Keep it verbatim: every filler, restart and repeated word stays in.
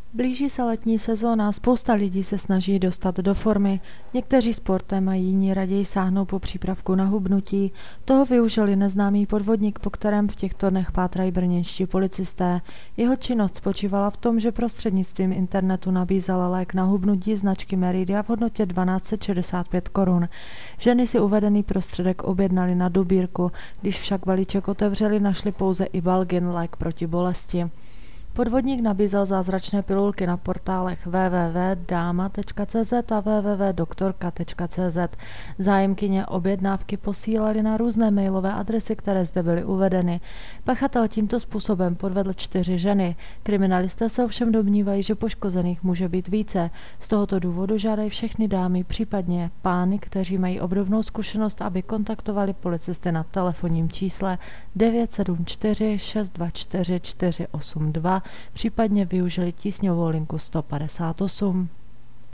Blíží se letní sezóna, spousta lidí se snaží dostat do formy. Někteří sportem a jiní raději sáhnou po přípravku na hubnutí. Toho využili neznámý podvodník, po kterém v těchto dnech pátrají brněnští policisté. Jeho činnost spočívala v tom, že prostřednictvím internetu nabízel lék na hubnutí značky Meridia v hodnotě dvanáct set šedesát pět korun. Ženy si uvedený prostředek objednali na dobírku, když však balíček otevřeli, našli pouze Ibalgin, lék proti bolesti. Podvodník nabízel zázračné pilulky na portálech w w w tečka dama tečka c z a w w w tečka doktorka tečka c z. Zájemkyně objednávky posílaly na různé mailové adresy, které zde byly uvedeny. Pachatel tímto způsobem podvedl čtyři ženy. Kriminalisté se ovšem domnívají, že poškozených může být více. Z tohoto důvodu žádají všechny dámy, případně pány, kteří mají obdobnou zkušenost, aby kontaktovali policisty na telefonním čísle devět sedm čtyři šest dva čtyři čtyři osm dva, případně využili tísňovou linku sto padesát osm.